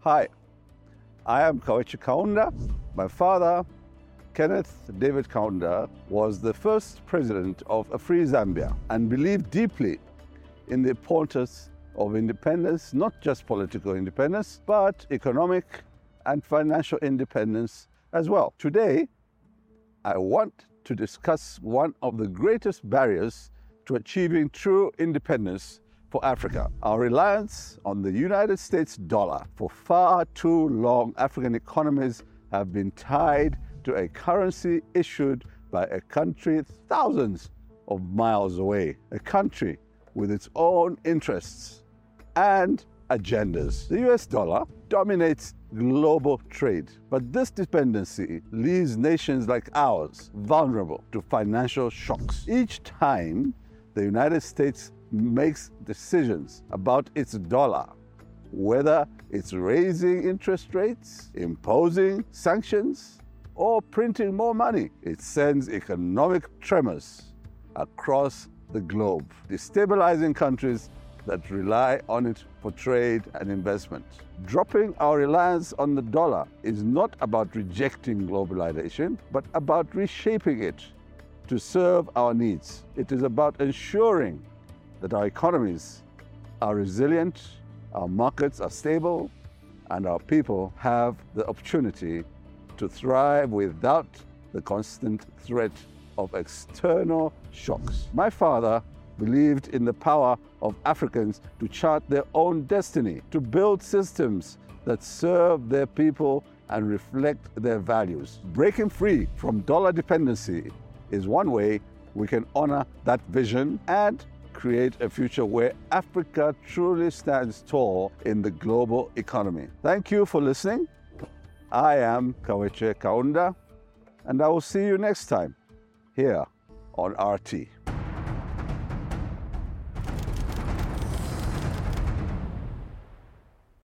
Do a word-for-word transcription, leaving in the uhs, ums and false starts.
Hi, I am Kawechi Kaunda. My father, Kenneth David Kaunda, was the first president of a free Zambia and believed deeply in the importance of independence, not just political independence, but economic and financial independence as well. Today, I want to discuss one of the greatest barriers to achieving true independence for Africa. Our reliance on the United States dollar. For far too long, African economies have been tied to a currency issued by a country thousands of miles away, a country with its own interests and agendas. The U S dollar dominates global trade, but this dependency leaves nations like ours vulnerable to financial shocks. Each time the United States makes decisions about its dollar, whether it's raising interest rates, imposing sanctions, or printing more money, it sends economic tremors across the globe, destabilizing countries that rely on it for trade and investment. Dropping our reliance on the dollar is not about rejecting globalization, but about reshaping it to serve our needs. It is about ensuring that our economies are resilient, our markets are stable, and our people have the opportunity to thrive without the constant threat of external shocks. My father believed in the power of Africans to chart their own destiny, to build systems that serve their people and reflect their values. Breaking free from dollar dependency is one way we can honor that vision and create a future where Africa truly stands tall in the global economy. Thank you for listening. I am Kawechi Kaunda, and I will see you next time here on R T.